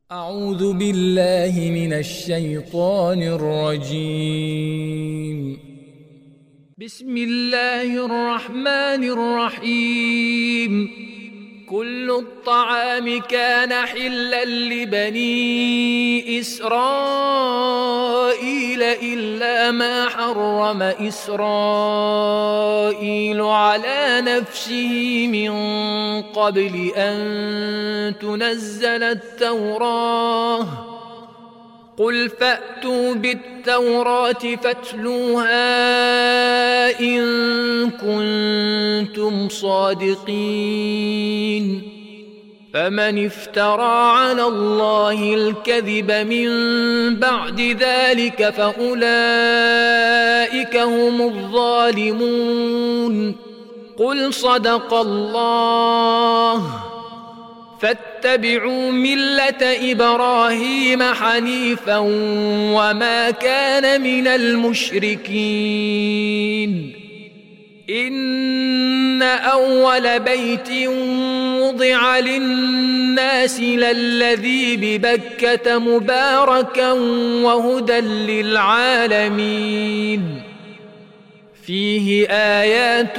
أعوذ بالله من الشيطان الرجيم. بسم الله الرحمن الرحيم. كل الطعام كان حلا لبني إسرائيل إلا ما حرم إسرائيل على نفسه من قبل أن تنزل التوراة. قل فأتوا بالتوراة فاتلوها إن كنتم صادقين. فمن افترى على الله الكذب من بعد ذلك فأولئك هم الظالمون. قل صدق الله. فاتبعوا ملة إبراهيم حنيفا وما كان من المشركين. إن أول بيت وضع للناس للذي ببكة مباركا وهدى للعالمين. فيه آيات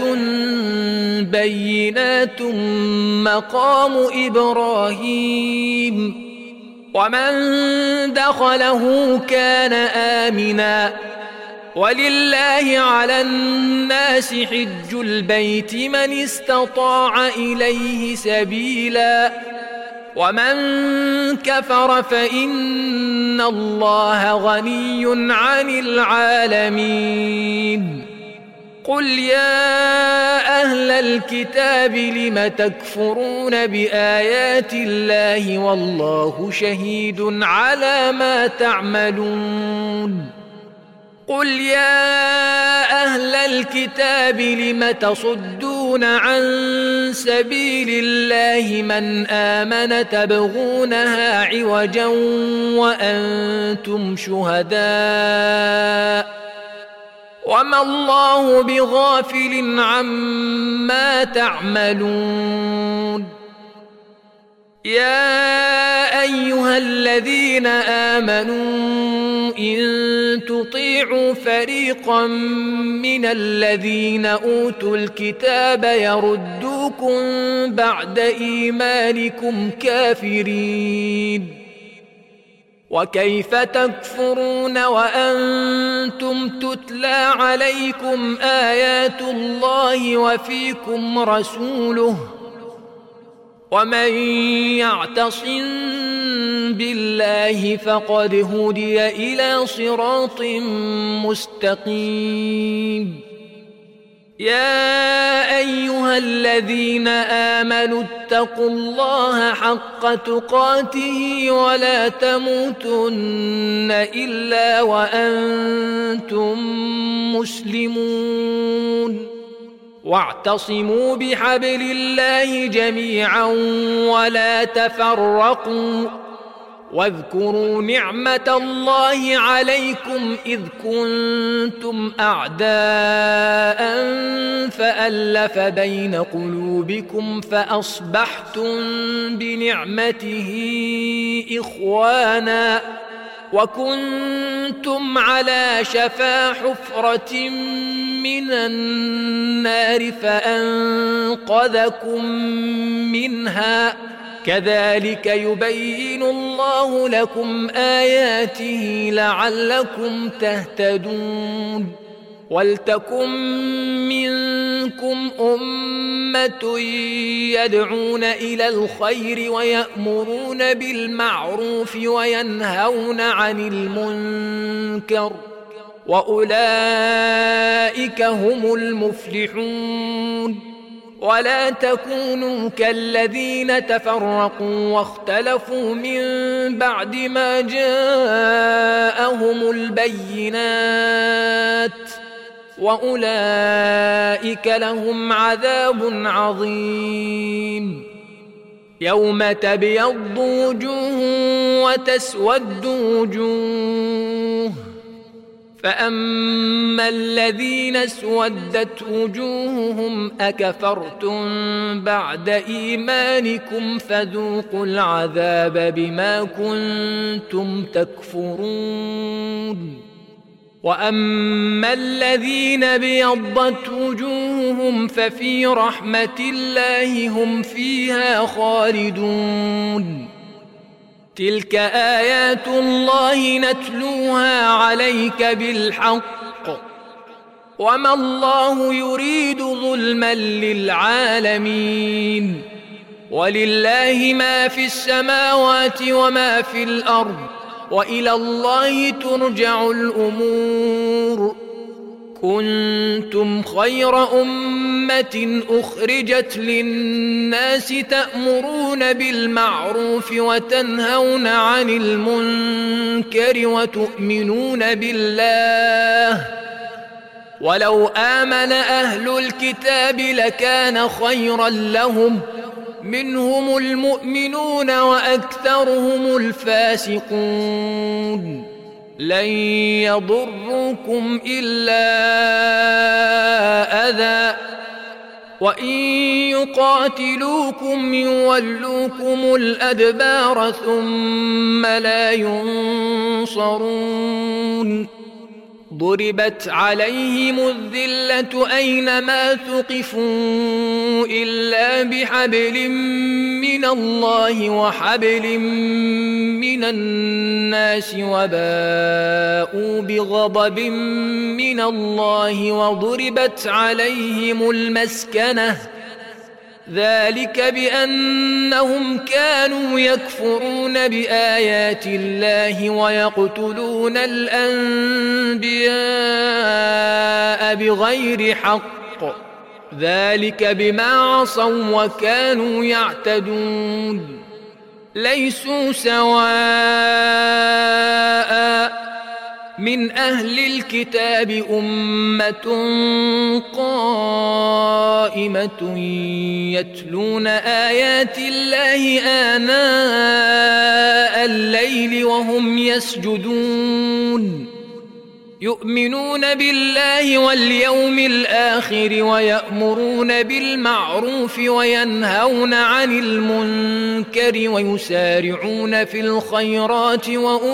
بينات مقام إبراهيم ومن دخله كان آمنا. ولله على الناس حج البيت من استطاع إليه سبيلا ومن كفر فإن الله غني عن العالمين. قل يا أهل الكتاب لم تكفرون بآيات الله والله شهيد على ما تعملون. قل يا أهل الكتاب لم تصدون عن سبيل الله من آمن تبغونها عوجا وأنتم شهداء وما الله بغافل عما تعملون. يا أيها الذين آمنوا إن تطيعوا فريقا من الذين أوتوا الكتاب يردوكم بعد إيمانكم كافرين. وكيف تكفرون وأنتم تتلى عليكم آيات الله وفيكم رسوله ومن يعتصم بالله فقد هدي إلى صراط مستقيم. يا أيها الذين آمنوا اتقوا الله حق تقاته ولا تموتن إلا وأنتم مسلمون. واعتصموا بحبل الله جميعا ولا تفرقوا. واذكروا نعمة الله عليكم إذ كنتم أعداء فألف بين قلوبكم فأصبحتم بنعمته إخوانا وكنتم على شفا حفرة من النار فأنقذكم منها. كذلك يبين الله لكم آياته لعلكم تهتدون. ولتكن منكم أمة يدعون إلى الخير ويأمرون بالمعروف وينهون عن المنكر وأولئك هم المفلحون. ولا تكونوا كالذين تفرقوا واختلفوا من بعد ما جاءهم البينات وأولئك لهم عذاب عظيم. يوم تبيض وجوه وتسود وجوه فأما الذين اسودت وجوههم أكفرتم بعد إيمانكم فذوقوا العذاب بما كنتم تكفرون وأما الذين ابيضت وجوههم ففي رحمة الله هم فيها خالدون تلك آيات الله نتلوها عليك بالحق وما الله يريد ظلما للعالمين ولله ما في السماوات وما في الأرض وإلى الله ترجع الأمور كنتم خير أمة أخرجت للناس تأمرون بالمعروف وتنهون عن المنكر وتؤمنون بالله ولو آمن أهل الكتاب لكان خيرا لهم منهم المؤمنون وأكثرهم الفاسقون لن يضروكم إلا أذى وإن يقاتلوكم يولوكم الأدبار ثم لا ينصرون ضربت عليهم الذلة أينما ثقفوا إلا بحبل من الله وحبل من الناس وباءوا بغضب من الله وضربت عليهم المسكنة ذلك بأنهم كانوا يكفرون بآيات الله ويقتلون الأنبياء بغير حق ذلك بما عصوا وكانوا يعتدون ليسوا سواء من أهل الكتاب أمة قائمة يتلون آيات الله آناء الليل وهم يسجدون يؤمنون بالله واليوم الآخر ويأمرون بالمعروف وينهون عن المنكر ويسارعون في الخيرات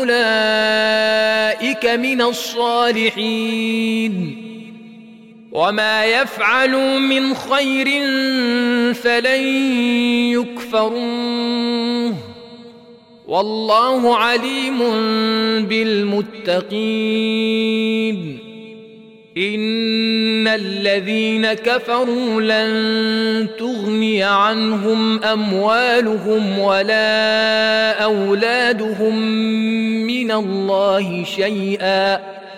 وأولئك من الصالحين وما يفعلوا من خير فلن يكفروه والله عليم بالمتقين إن الذين كفروا لن تغني عنهم أموالهم ولا أولادهم من الله شيئا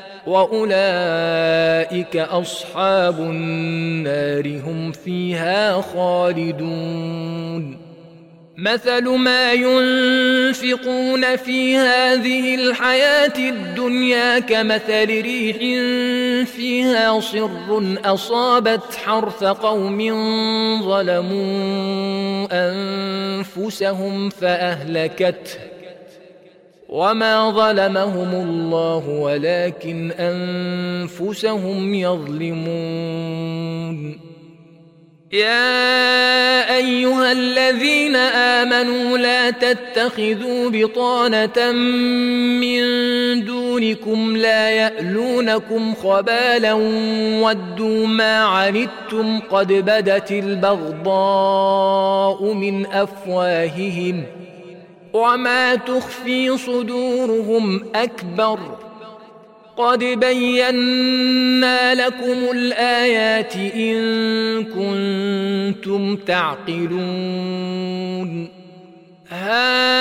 وأولئك أصحاب النار هم فيها خالدون مثل ما ينفقون في هذه الحياة الدنيا كمثل ريح فيها صر أصابت حرث قوم ظلموا أنفسهم فأهلكته وما ظلمهم الله ولكن أنفسهم يظلمون يا أيها الذين آمنوا لا تتخذوا بطانة من دونكم لا يألونكم خبالا ودوا ما عنتم قد بدت البغضاء من أفواههم وما تخفي صدورهم أكبر قد بينا لكم الآيات إن كنتم تعقلون ها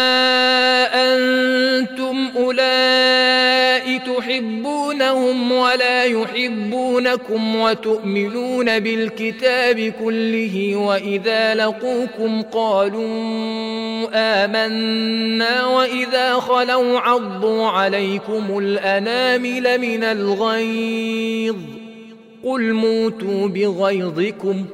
أنتم أولئك تحبونهم ولا يحبونكم وتؤمنون بالكتاب كله وإذا لقوكم قالوا آمنا وإذا خلوا عضوا عليكم الأنامل من الغيظ قل موتوا بغيظكم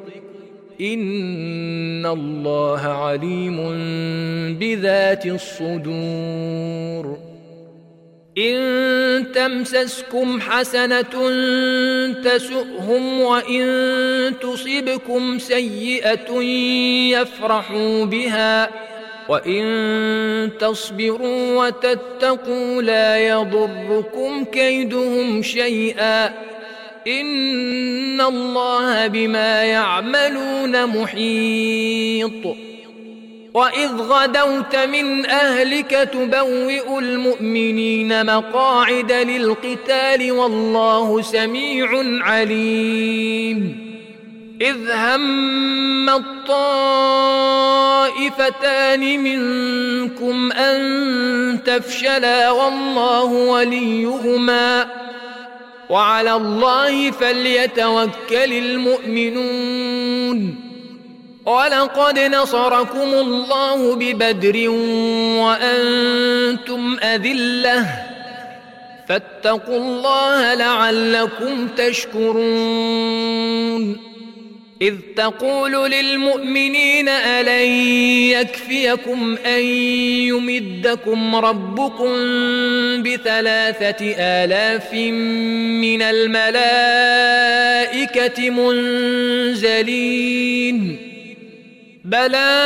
إن الله عليم بذات الصدور إن تمسسكم حسنة تسؤهم وإن تصبكم سيئة يفرحوا بها وإن تصبروا وتتقوا لا يضركم كيدهم شيئا إن الله بما يعملون محيط. وإذ غدوت من أهلك تبوئ المؤمنين مقاعد للقتال والله سميع عليم. إذ هم الطائفتان منكم أن تفشلا والله وليهما وعلى الله فليتوكل المؤمنون. ولقد نصركم الله ببدر وأنتم أذلة فاتقوا الله لعلكم تشكرون. إذ تقول للمؤمنين ألن يكفيكم أن يمدكم ربكم ب3,000 من الملائكة منزلين بلى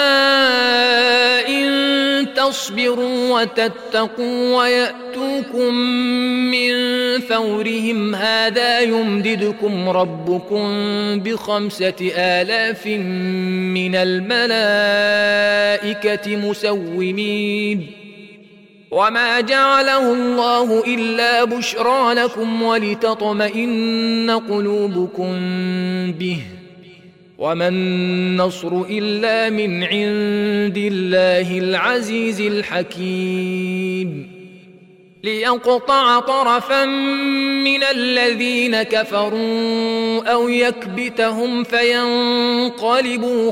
إن تصبروا وتتقوا ويأتوكم من فورهم هذا يمددكم ربكم ب5,000 من الملائكة مسومين وما جعله الله إلا بشرى لكم ولتطمئن قلوبكم به وما النصر إلا من عند الله العزيز الحكيم. ليقطع طرفا من الذين كفروا أو يكبتهم فينقلبوا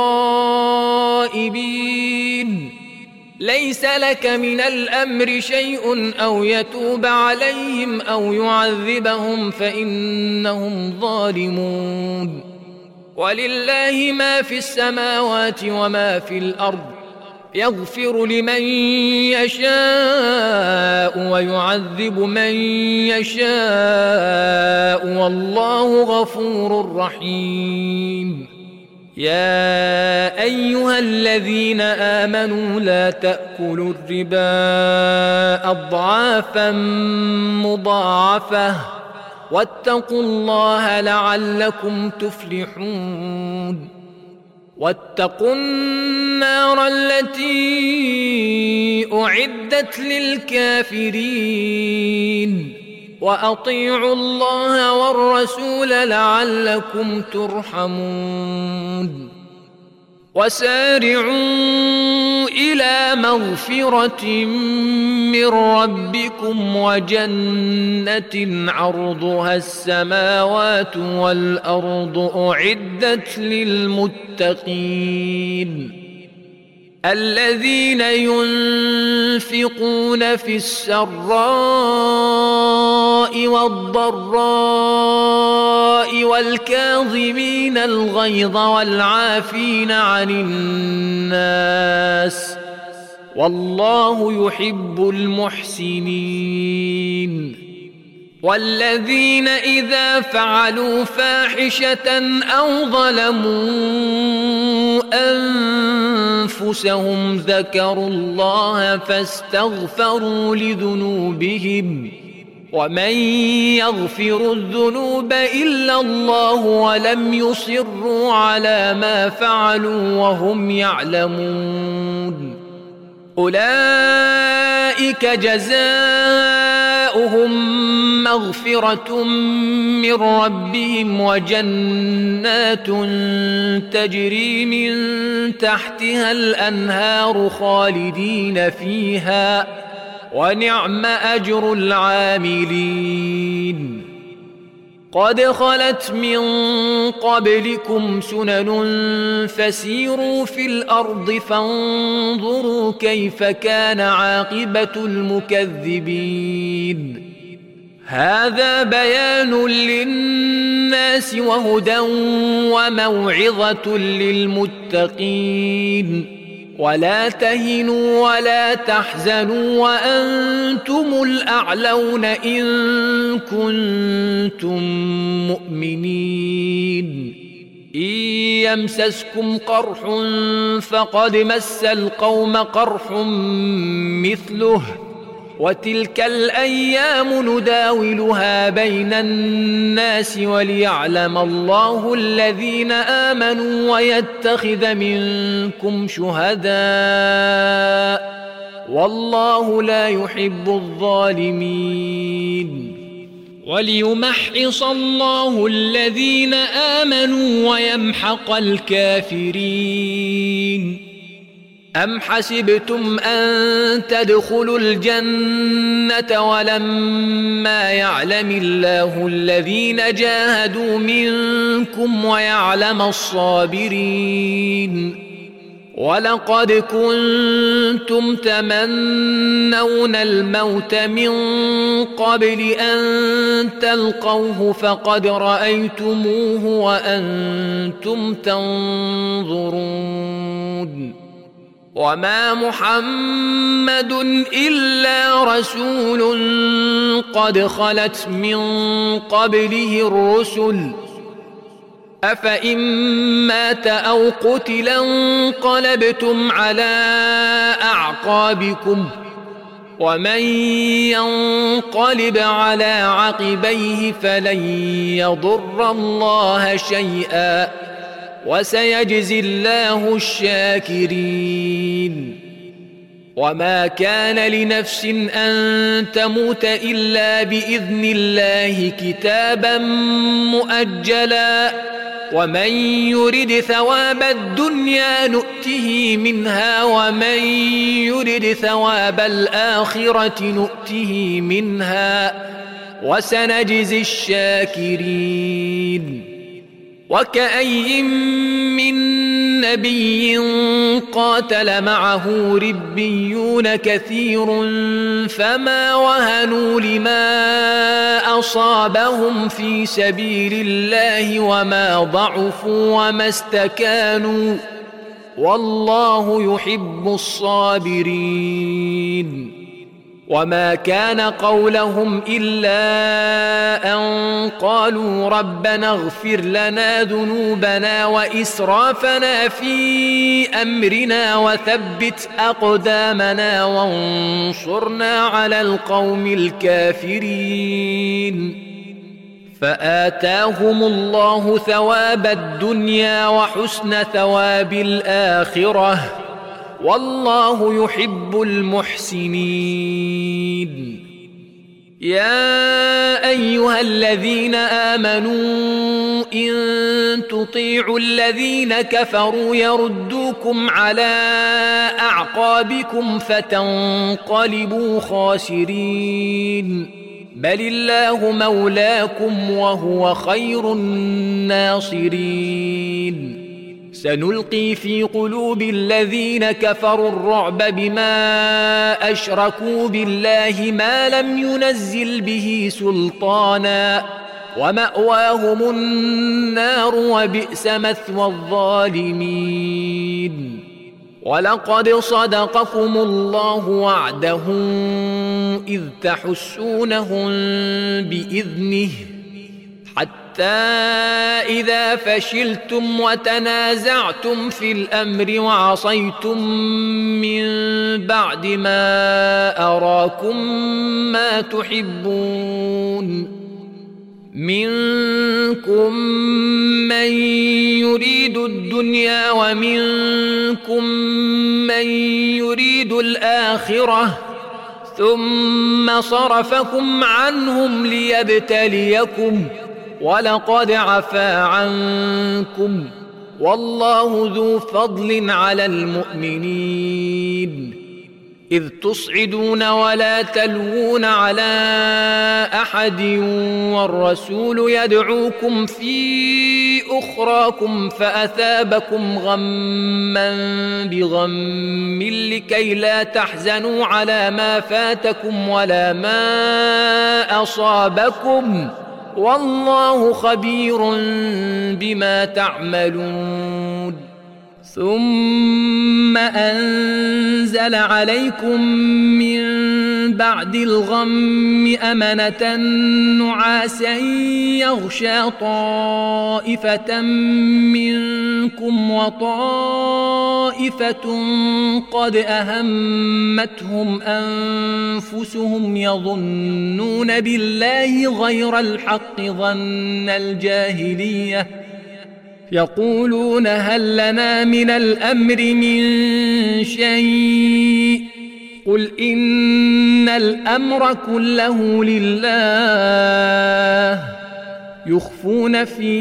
خائبين ليس لك من الأمر شيء أو يتوب عليهم أو يعذبهم فإنهم ظالمون. ولله ما في السماوات وما في الأرض يغفر لمن يشاء ويعذب من يشاء والله غفور رحيم. يا أيها الذين آمنوا لا تأكلوا الربا أضعافا مضاعفة واتقوا الله لعلكم تفلحون. واتقوا النار التي أعدت للكافرين وأطيعوا الله والرسول لعلكم ترحمون. وسارعوا إلى مغفرة من ربكم وجنة عرضها السماوات والأرض أعدت للمتقين الذين ينفقون في السراء والضراء والكاظمين الغيظ والعافين عن الناس والله يحب المحسنين. والذين إذا فعلوا فاحشة أو ظلموا أنفسهم ذكروا الله فاستغفروا لذنوبهم ومن يغفر الذنوب إلا الله ولم يصروا على ما فعلوا وهم يعلمون أولئك جزاؤهم مغفرة من ربهم وجنات تجري من تحتها الأنهار خالدين فيها ونعم أجر العاملين. قد خلت من قبلكم سنن فسيروا في الأرض فانظروا كيف كان عاقبة المكذبين. هذا بيان للناس وهدى وموعظة للمتقين ولا تهنوا ولا تحزنوا وأنتم الأعلون إن كنتم مؤمنين إن يمسسكم قرح فقد مس القوم قرح مثله وتلك الأيام نداولها بين الناس وليعلم الله الذين آمنوا ويتخذ منكم شهداء والله لا يحب الظالمين وليمحص الله الذين آمنوا ويمحق الكافرين أم حسبتم أن تدخلوا الجنة ولما يعلم الله الذين جاهدوا منكم ويعلم الصابرين ولقد كنتم تمنون الموت من قبل أن تلقوه فقد رأيتموه وأنتم تنظرون وما محمد إلا رسول قد خلت من قبله الرسل أفإن مات أو قتلا انقلبتم على أعقابكم ومن ينقلب على عقبيه فلن يضر الله شيئا وسيجزي الله الشاكرين وما كان لنفس أن تموت إلا بإذن الله كتابا مؤجلا ومن يرد ثواب الدنيا نؤته منها ومن يرد ثواب الآخرة نؤته منها وسنجزي الشاكرين وكأي من نبي قاتل معه ربيون كثير فما وهنوا لما أصابهم في سبيل الله وما ضعفوا وما استكانوا والله يحب الصابرين وما كان قولهم إلا أن قالوا ربنا اغفر لنا ذنوبنا وإسرافنا في أمرنا وثبت أقدامنا وانصرنا على القوم الكافرين فآتاهم الله ثواب الدنيا وحسن ثواب الآخرة والله يحب المحسنين يا أيها الذين آمنوا إن تطيعوا الذين كفروا يردوكم على أعقابكم فتنقلبوا خاسرين بل الله مولاكم وهو خير الناصرين سنلقي في قلوب الذين كفروا الرعب بما أشركوا بالله ما لم ينزل به سلطانا ومأواهم النار وبئس مثوى الظالمين ولقد صدقكم الله وعده إذ تحسونهم بإذنه حتى إذا فشلتم وتنازعتم في الأمر وعصيتم من بعد ما أراكم ما تحبون منكم من يريد الدنيا ومنكم من يريد الآخرة ثم صرفكم عنهم ليبتليكم ولقد عفا عنكم والله ذو فضل على المؤمنين إذ تصعدون ولا تلوون على أحد والرسول يدعوكم في أخراكم فأثابكم غما بغم لكي لا تحزنوا على ما فاتكم ولا ما أصابكم والله خبير بما تعملون ثم أنزل عليكم من بعد الغم أمنة نعاسا يغشى طائفة منكم وطائفة قد أهمتهم أنفسهم يظنون بالله غير الحق ظن الجاهلية يقولون هل لنا من الأمر من شيء قل إن الأمر كله لله يخفون في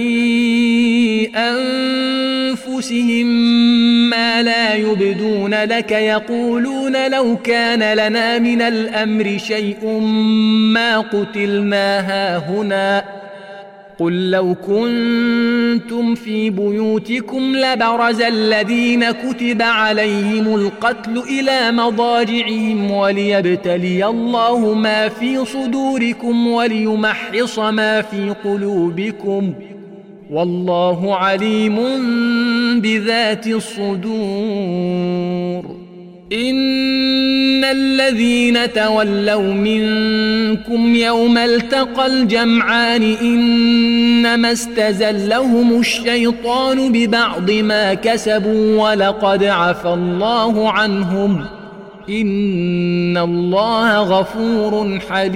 أنفسهم ما لا يبدون لك يقولون لو كان لنا من الأمر شيء ما قتلنا هاهنا قل لو كنتم في بيوتكم لبرز الذين كتب عليهم القتل إلى مضاجعهم وليبتلي الله ما في صدوركم وليمحص ما في قلوبكم والله عليم بذات الصدور إن الذين تولوا منكم يوم التقى الجمعان إنما استزلهم الشيطان ببعض ما كسبوا ولقد عفى الله عنهم إن الله غفور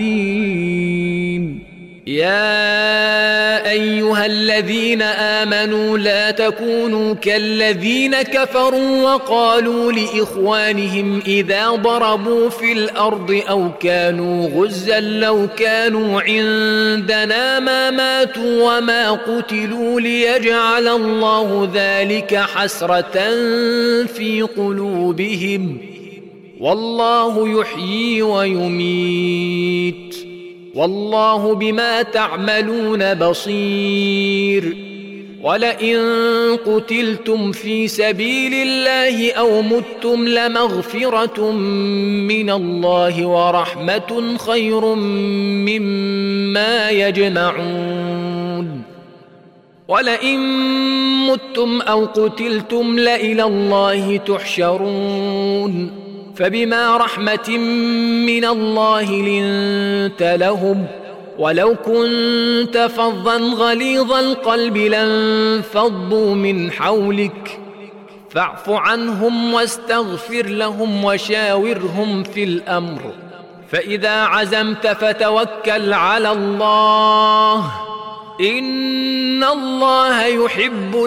حليم يا أيها الذين آمنوا لا تكونوا كالذين كفروا وقالوا لإخوانهم إذا ضربوا في الأرض أو كانوا غزا لو كانوا عندنا ما ماتوا وما قتلوا ليجعل الله ذلك حسرة في قلوبهم والله يحيي ويميت والله بما تعملون بصير ولئن قتلتم في سبيل الله أو متم لمغفرة من الله ورحمة خير مما يجمعون ولئن متم أو قتلتم لإلى الله تحشرون فبما رحمة من الله لنت لهم ولو كنت فظا غليظ القلب لانفضوا من حولك فاعف عنهم واستغفر لهم وشاورهم في الأمر فإذا عزمت فتوكل على الله إن الله يحب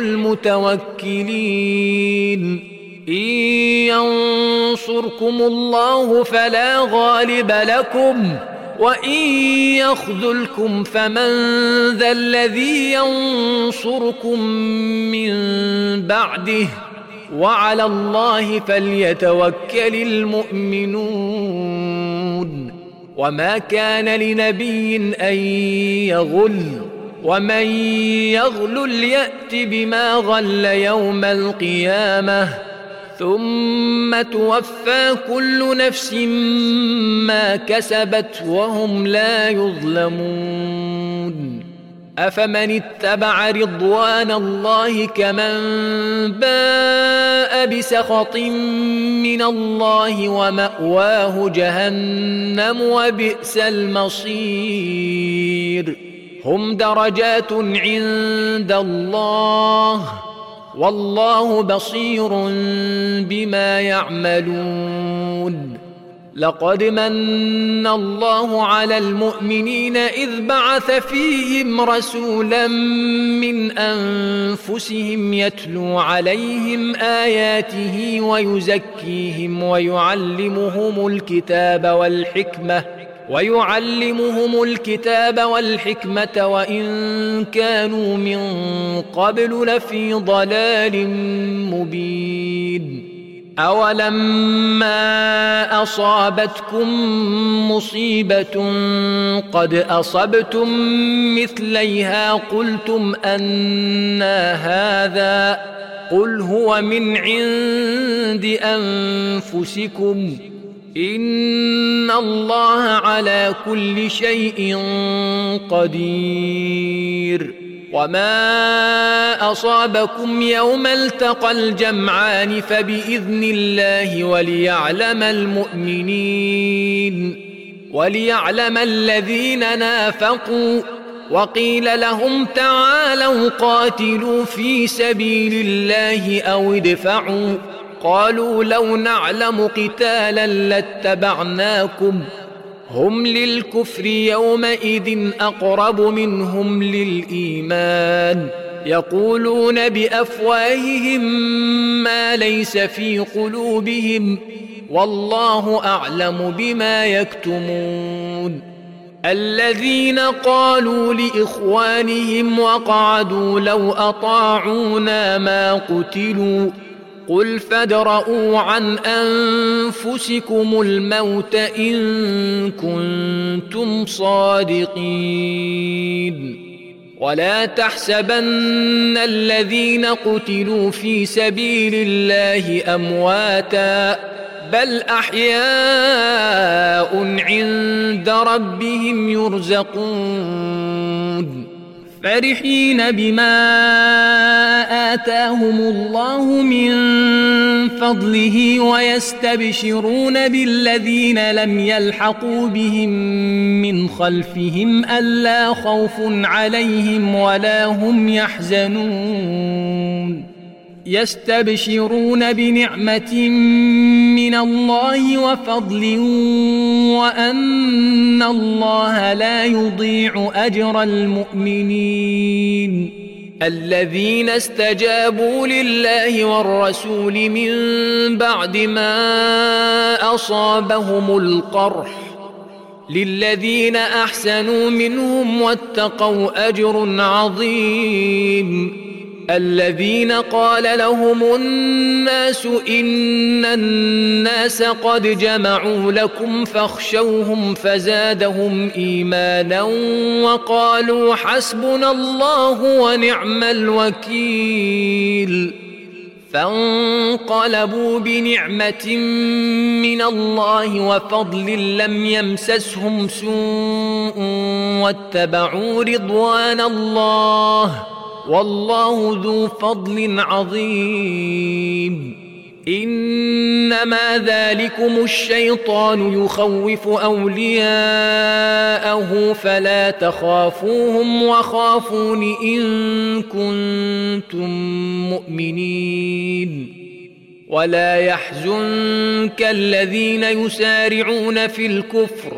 المتوكلين إن ينصركم الله فلا غالب لكم وإن يخذلكم فمن ذا الذي ينصركم من بعده وعلى الله فليتوكل المؤمنون وما كان لنبي أن يغل ومن يغلل يأت بما غل يوم القيامة ثم توفى كل نفس ما كسبت وهم لا يظلمون أفمن اتبع رضوان الله كمن باء بسخط من الله ومأواه جهنم وبئس المصير هم درجات عند الله والله بصير بما يعملون لقد من الله على المؤمنين إذ بعث فيهم رسولا من أنفسهم يتلو عليهم آياته ويزكيهم ويعلمهم الكتاب والحكمة وإن كانوا من قبل لفي ضلال مبين أولما أصابتكم مصيبة قد أصبتم مثليها قلتم أنى هذا قل هو من عند أنفسكم إن الله على كل شيء قدير وما أصابكم يوم التقى الجمعان فبإذن الله وليعلم الذين نافقوا. وقيل لهم تعالوا قاتلوا في سبيل الله أو ادفعوا، قالوا لو نعلم قتالا لاتبعناكم، هم للكفر يومئذ أقرب منهم للإيمان، يقولون بأفواههم ما ليس في قلوبهم والله أعلم بما يكتمون. الذين قالوا لإخوانهم وقعدوا لو أطاعونا ما قتلوا، قل فادرءوا عن أنفسكم الموت إن كنتم صادقين. ولا تحسبن الذين قتلوا في سبيل الله أمواتا، بل أحياء عند ربهم يرزقون، فرحين بما آتاهم الله من فضله ويستبشرون بالذين لم يلحقوا بهم من خلفهم ألا خوف عليهم ولا هم يحزنون، يستبشرون بنعمة من الله وفضل وأن الله لا يضيع أجر المؤمنين. الذين استجابوا لله والرسول من بعد ما أصابهم القرح، للذين أحسنوا منهم واتقوا أجر عظيم. الذين قال لهم الناس إن الناس قد جمعوا لكم فاخشوهم فزادهم إيمانا وقالوا حسبنا الله ونعم الوكيل، فانقلبوا بنعمة من الله وفضل لم يمسسهم سوء واتبعوا رضوان الله والله ذو فضل عظيم. إنما ذلكم الشيطان يخوف أولياءه فلا تخافوهم وخافون إن كنتم مؤمنين. ولا يحزنك الذين يسارعون في الكفر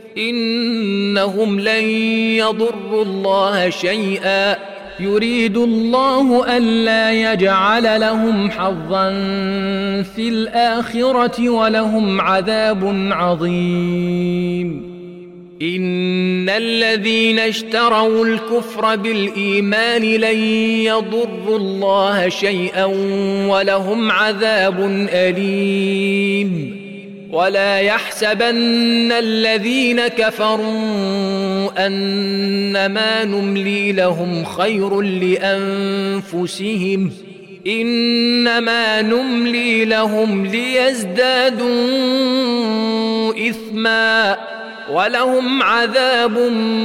إنهم لن يضروا الله شيئا، يريد الله ألا يجعل لهم حظا في الآخرة ولهم عذاب عظيم. إن الذين اشتروا الكفر بالإيمان لن يضروا الله شيئا ولهم عذاب أليم. ولا يحسبن الذين كفروا أنما نملي لهم خير لأنفسهم، إنما نملي لهم ليزدادوا إثما ولهم عذاب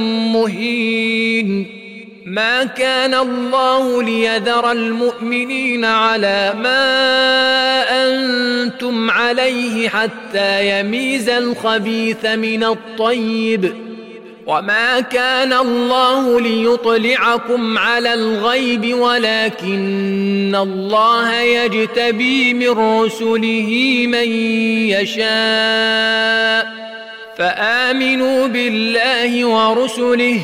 مهين. ما كان الله ليذر المؤمنين على ما أنتم عليه حتى يميز الخبيث من الطيب، وما كان الله ليطلعكم على الغيب ولكن الله يجتبي من رسله من يشاء، فآمنوا بالله ورسله،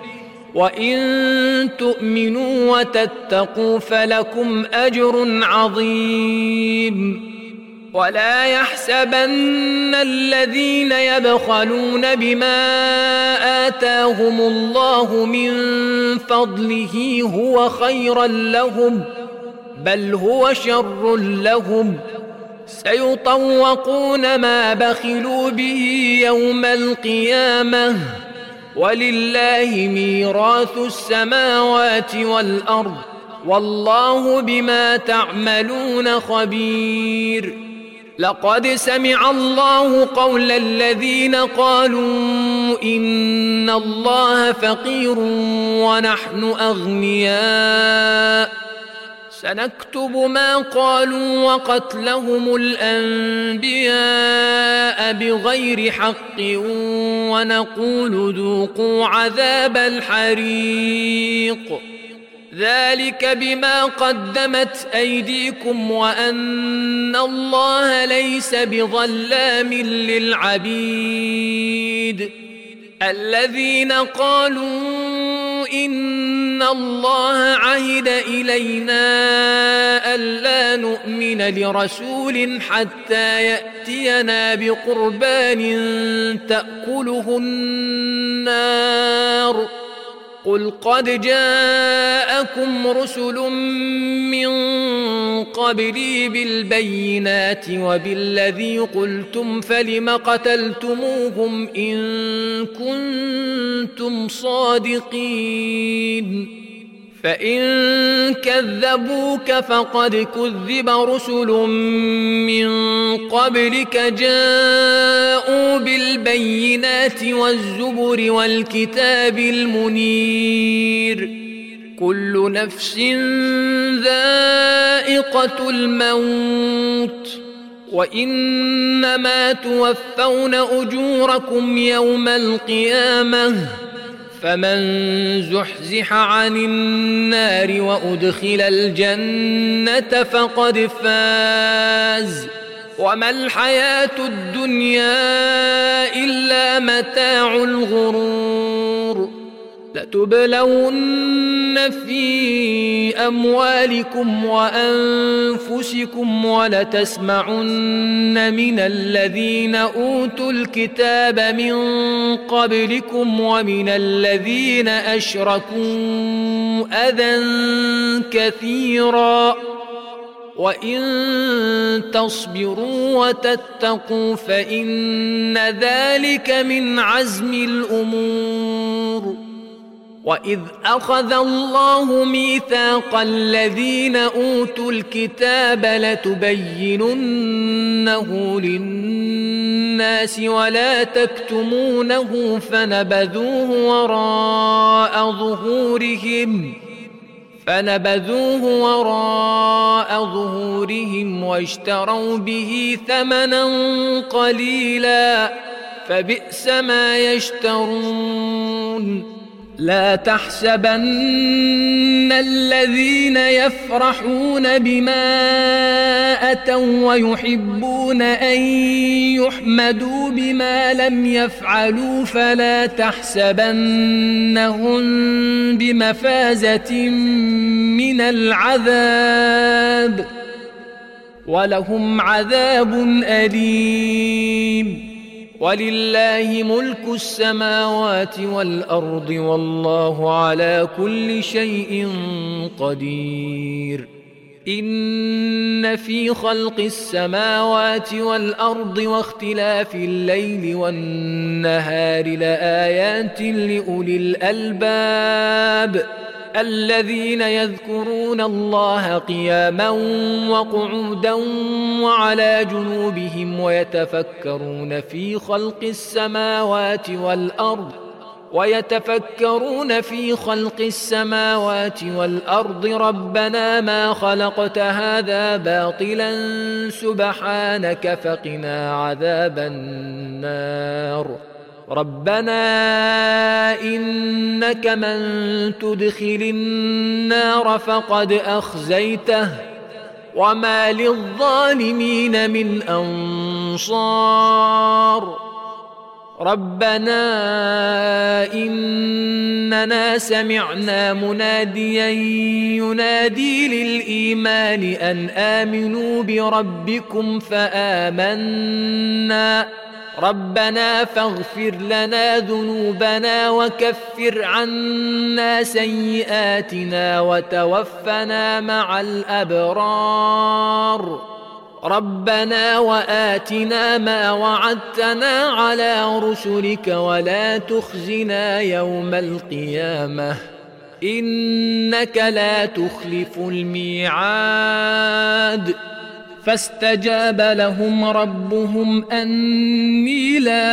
وإن تؤمنوا وتتقوا فلكم أجر عظيم. ولا يحسبن الذين يبخلون بما آتاهم الله من فضله هو خيرا لهم، بل هو شر لهم، سيطوقون ما بخلوا به يوم القيامة، ولله ميراث السماوات والأرض والله بما تعملون خبير. لقد سمع الله قول الذين قالوا إن الله فقير ونحن أغنياء سنكتب ما قالوا وقتلهم الأنبياء بغير حق ونقول ذوقوا عذاب الحريق ذلك بما قدمت أيديكم وأن الله ليس بظلام للعبيد الذين قالوا إن الله عهد إلينا ألا نؤمن لرسول حتى يأتينا بقربان تأكله النار قل قد جاءكم رسل من قبلي بالبينات وبالذي قلتم فلم قتلتموهم إن كنتم صادقين فإن كذبوك فقد كذب رسل من قبلك جاءوا بالبينات والزبر والكتاب المنير كل نفس ذائقة الموت وإنما توفون أجوركم يوم القيامة فمن زحزح عن النار وأدخل الجنة فقد فاز وما الحياة الدنيا إلا متاع الغرور لتبلون في أموالكم وأنفسكم ولتسمعن من الذين أوتوا الكتاب من قبلكم ومن الذين أشركوا أذى كثيرا وإن تصبروا وتتقوا فإن ذلك من عزم الأمور وإذ أخذ الله ميثاق الذين أوتوا الكتاب لتبيننه للناس ولا تكتمونه فنبذوه وراء ظهورهم واشتروا به ثمنا قليلا فبئس ما يشترون لا تحسبن الذين يفرحون بما أتوا ويحبون أن يحمدوا بما لم يفعلوا فلا تحسبنهم بمفازة من العذاب ولهم عذاب أليم ولله ملك السماوات والأرض والله على كل شيء قدير إن في خلق السماوات والأرض واختلاف الليل والنهار لآيات لأولي الألباب الذين يذكرون الله قياما وقعودا وعلى جنوبهم ويتفكرون في خلق السماوات والأرض ربنا ما خلقت هذا باطلا سبحانك فقنا عذاب النار ربنا إنك من تدخل النار فقد أخزيته وما للظالمين من أنصار ربنا إننا سمعنا مناديا ينادي للإيمان أن آمنوا بربكم فآمنا ربنا فاغفر لنا ذنوبنا وكفر عنا سيئاتنا وتوفنا مع الأبرار ربنا وآتنا ما وعدتنا على رسلك ولا تخزنا يوم القيامة إنك لا تخلف الميعاد فاستجاب لهم ربهم أني لا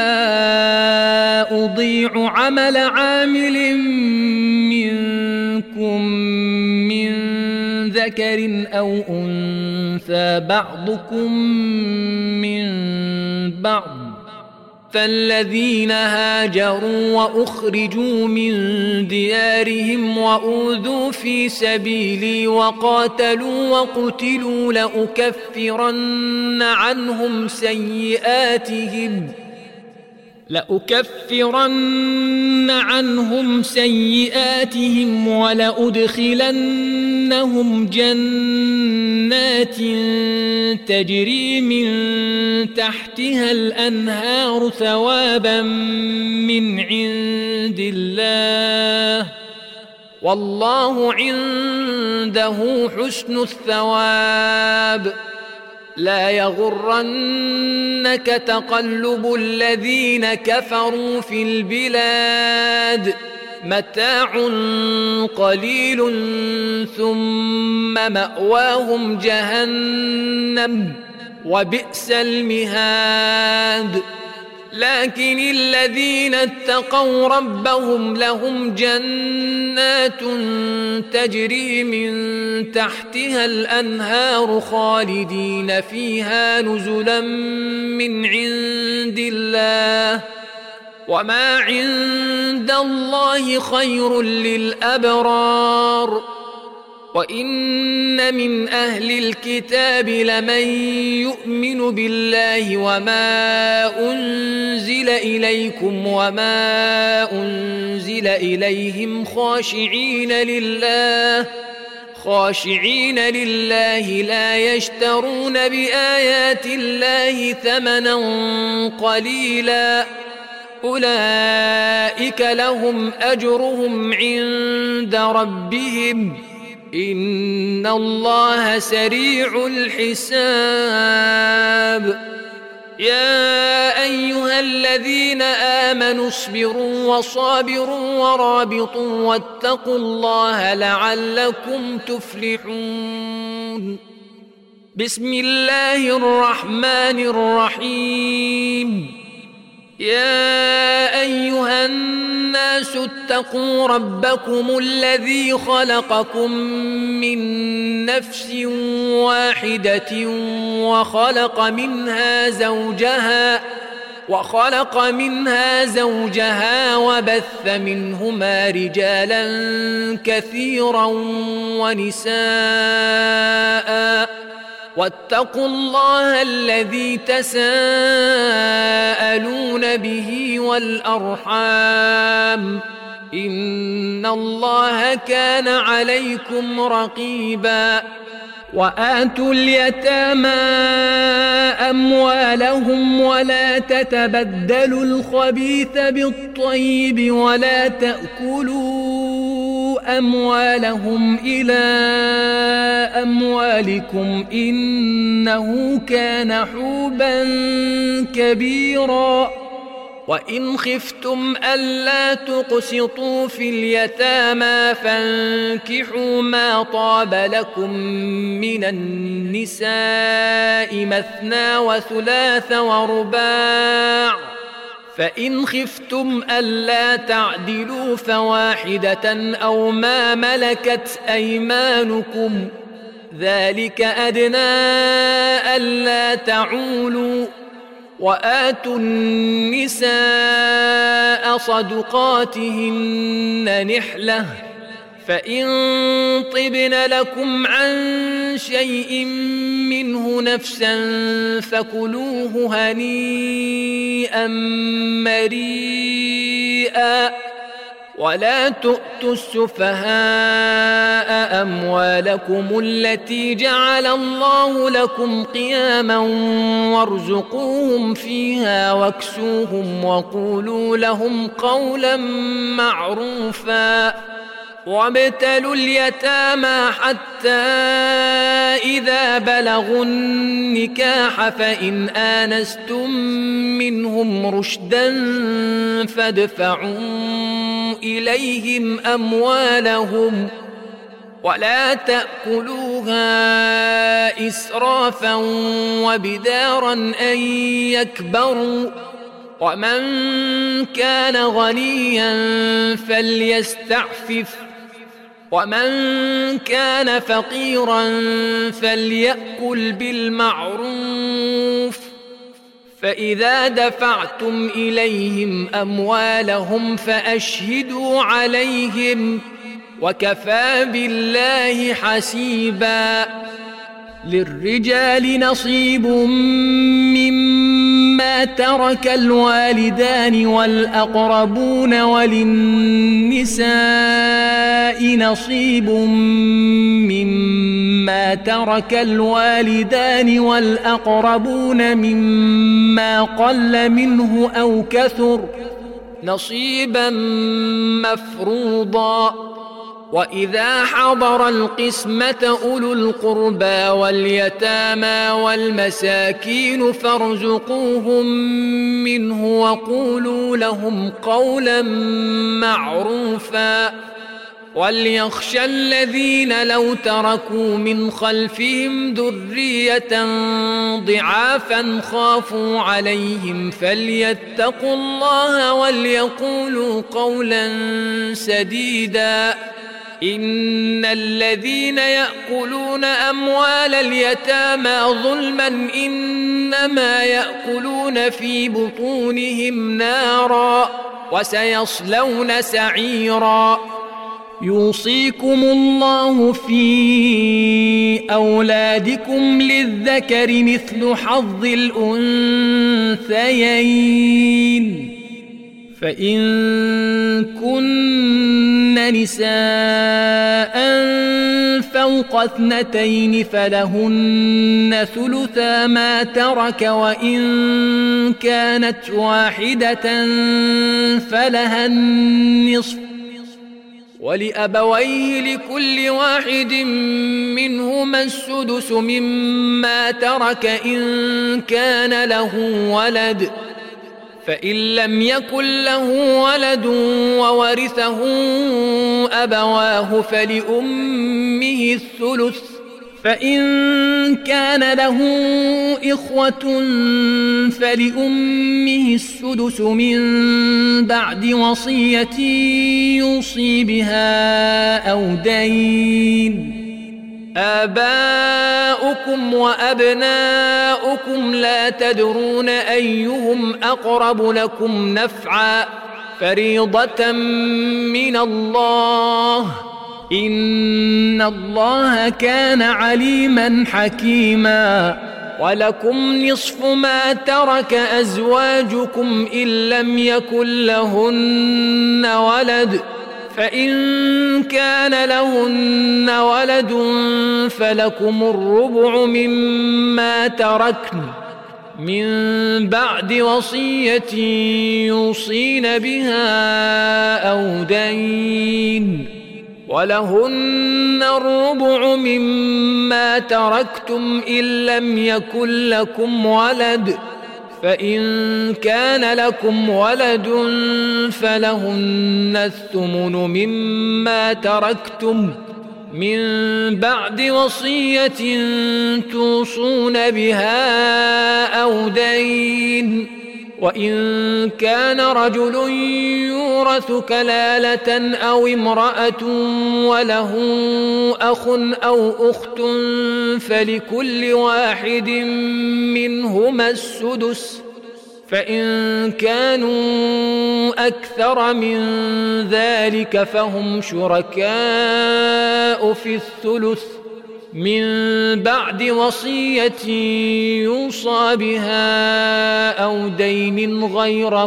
أضيع عمل عامل منكم من ذكر أو أنثى بعضكم من بعض، فالذين هاجروا وأخرجوا من ديارهم وأوذوا في سبيلي وقاتلوا وقتلوا لأكفرن عنهم سيئاتهم ولأدخلنهم جنات تجري من تحتها الأنهار ثوابا من عند الله، والله عنده حسن الثواب. لا يغرنك تقلب الذين كفروا في البلاد، متاع قليل ثم مأواهم جهنم وبئس المهاد. لكن الذين اتقوا ربهم لهم جنات تجري من تحتها الأنهار خالدين فيها نزلا من عند الله، وما عند الله خير للأبرار. وإن من أهل الكتاب لمن يؤمن بالله وما أنزل إليكم وما أنزل إليهم خاشعين لله لا يشترون بآيات الله ثمنا قليلا، أولئك لهم أجرهم عند ربهم إن الله سريع الحساب. يا أيها الذين آمنوا اصبروا وصابروا ورابطوا واتقوا الله لعلكم تفلحون. بسم الله الرحمن الرحيم. يا أيها الناس اتقوا ربكم الذي خلقكم من نفس واحدة وخلق منها زوجها وبث منهما رجالا كثيرا ونساء، واتقوا الله الذي تساءلون به والأرحام إن الله كان عليكم رقيبا. وآتوا اليتامى أموالهم ولا تتبدلوا الخبيث بالطيب ولا تأكلوا أموالهم إلى أموالكم إنه كان حوبا كبيرا. وإن خفتم ألا تقسطوا في اليتامى فانكحوا ما طاب لكم من النساء مثنى وثلاث ورباع، فإن خفتم ألا تعدلوا فواحدة أو ما ملكت أيمانكم ذلك أدنى ألا تعولوا. وآتوا النساء صدقاتهن نحلة، فإن طبن لكم عن شيء منه نفسا فكلوه هنيئا مريئا. ولا تؤتوا السفهاء أموالكم التي جعل الله لكم قياما وارزقوهم فيها واكسوهم وقولوا لهم قولا معروفا. وابتلوا اليتامى حتى إذا بلغوا النكاح فإن آنستم منهم رشدا فادفعوا إليهم أموالهم ولا تأكلوها إسرافا وبدارا أن يكبروا ومن كان غنيا فليستعفف ومن كان فقيرا فليأكل بالمعروف فإذا دفعتم إليهم أموالهم فأشهدوا عليهم وكفى بالله حسيبا. للرجال نصيب مما ترك الوالدان والأقربون وللنساء نصيب مما ترك الوالدان والأقربون مما قل منه أو كثر نصيبا مفروضا. وإذا حضر القسمة أولو القربى واليتامى والمساكين فارزقوهم منه وقولوا لهم قولا معروفا. وليخشى الذين لو تركوا من خلفهم ذرية ضعافا خافوا عليهم فليتقوا الله وليقولوا قولا سديدا. إن الذين يأكلون أموال اليتامى ظلما إنما يأكلون في بطونهم نارا وسيصلون سعيرا. يوصيكم الله في أولادكم للذكر مثل حظ الأنثيين فإن كن نساء فوق 2 فلهن ثلثا ما ترك وإن كانت واحدة فلها النصف ولأبويه لكل واحد منهما السدس مما ترك إن كان له ولد فإن لم يكن له ولد وورثه أبواه فلأمه الثلث فإن كان له إخوة فلأمه السدس من بعد وصية يوصي بها أو دين. آباؤكم وأبناؤكم لا تدرون أيهم أقرب لكم نفعا فريضة من الله إن الله كان عليما حكيما. ولكم نصف ما ترك أزواجكم إن لم يكن لهن ولد فإن كان لهن ولد فلكم الربع مما تركن من بعد وصية يوصين بها أو دين ولهن الربع مما تركتم إن لم يكن لكم ولد فإن كان لكم ولد فلهن الثمن مما تركتم من بعد وصية توصون بها أو دين. وإن كان رجل يورث كلالة أو امرأة وله أخ أو أخت فلكل واحد منهما السدس فإن كانوا أكثر من ذلك فهم شركاء في الثلث من بعد وصية يوصى بها أو دين غير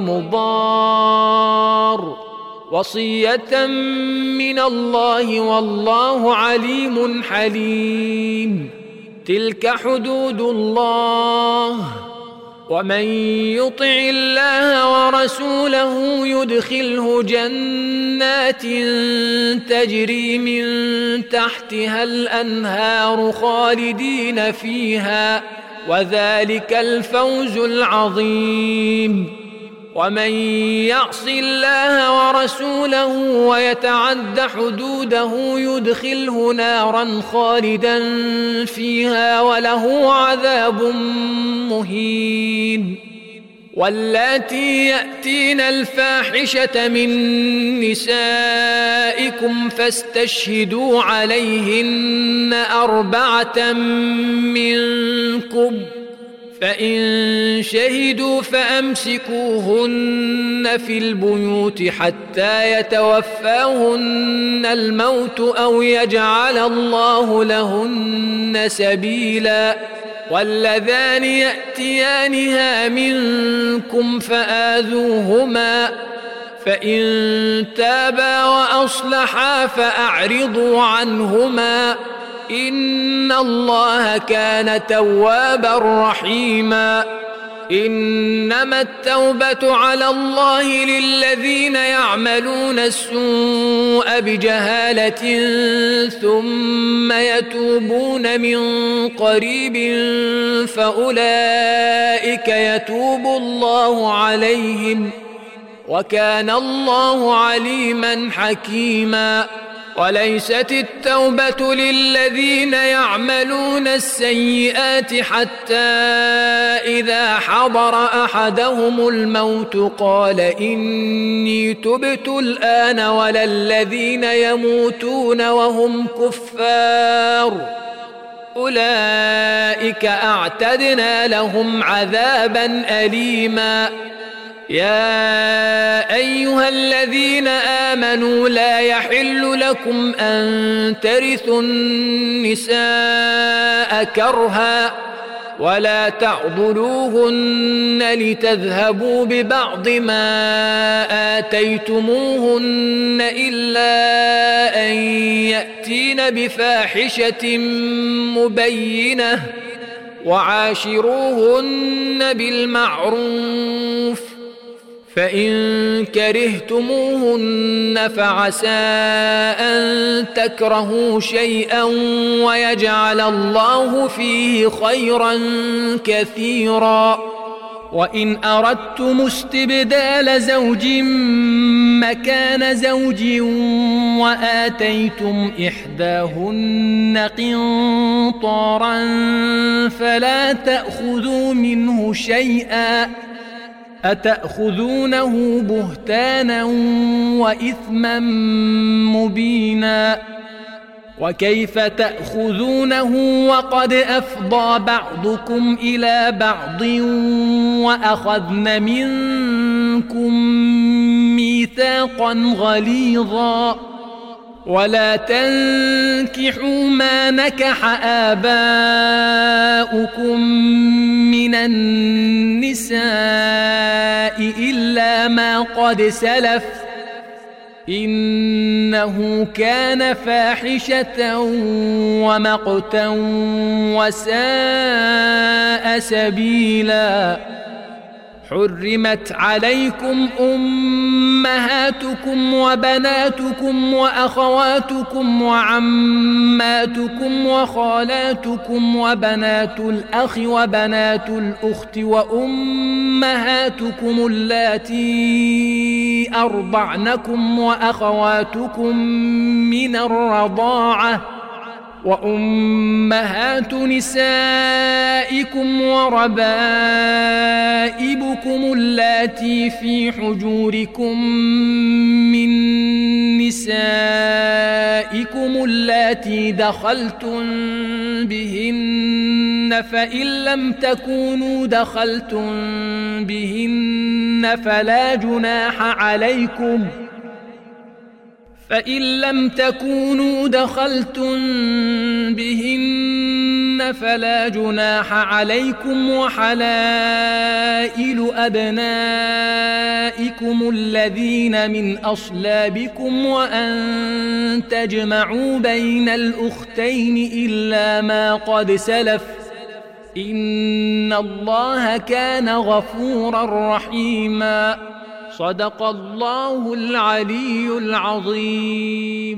مضار وصية من الله والله عليم حليم. تلك حدود الله ومن يطع الله ورسوله يدخله جنات تجري من تحتها الأنهار خالدين فيها وذلك الفوز العظيم. ومن يعص الله ورسوله ويتعد حدوده يدخله نارا خالدا فيها وله عذاب مهين. واللاتي يأتين الفاحشة من نسائكم فاستشهدوا عليهن 4 منكم، فإن شهدوا فأمسكوهن في البيوت حتى يتوفاهن الموت أو يجعل الله لهن سبيلا. واللذان يأتيانها منكم فآذوهما، فإن تابا وأصلحا فأعرضوا عنهما، إن الله كان توابا رحيما. إنما التوبة على الله للذين يعملون السوء بجهالة ثم يتوبون من قريب فأولئك يتوب الله عليهم، وكان الله عليما حكيما. وليست التوبة للذين يعملون السيئات حتى إذا حضر أحدهم الموت قال إني تبت الآن، ولا الذين يموتون وهم كفار، أولئك أعتدنا لهم عذابا أليما. يا أيها الذين آمنوا لا يحل لكم أن ترثوا النساء كرها ولا تعضلوهن لتذهبوا ببعض ما آتيتموهن إلا أن يأتين بفاحشة مبينة، وعاشروهن بالمعروف، فإن كرهتموهن فعسى أن تكرهوا شيئا ويجعل الله فيه خيرا كثيرا. وإن أردتم استبدال زوج مكان زوج وآتيتم إحداهن قنطارا فلا تأخذوا منه شيئا، أتأخذونه بهتانا وإثما مبينا. وكيف تأخذونه وقد أفضى بعضكم إلى بعض وأخذن منكم ميثاقا غليظا. ولا تنكحوا ما نكح آباؤكم من النساء إلا ما قد سلف، إنه كان فاحشة ومقتا وساء سبيلا. حرمت عليكم أمهاتكم وبناتكم وأخواتكم وعماتكم وخالاتكم وبنات الأخ وبنات الأخت وأمهاتكم اللاتي أرضعنكم وأخواتكم من الرضاعة وأمهات نسائكم وربائبكم اللاتي في حجوركم من نسائكم اللاتي دخلتم بهن، فإن لم تكونوا دخلتم بهن فلا جناح عليكم وحلائل أبنائكم الذين من أصلابكم وأن تجمعوا بين الأختين إلا ما قد سلف، إن الله كان غفورا رحيما. صدق الله العلي العظيم.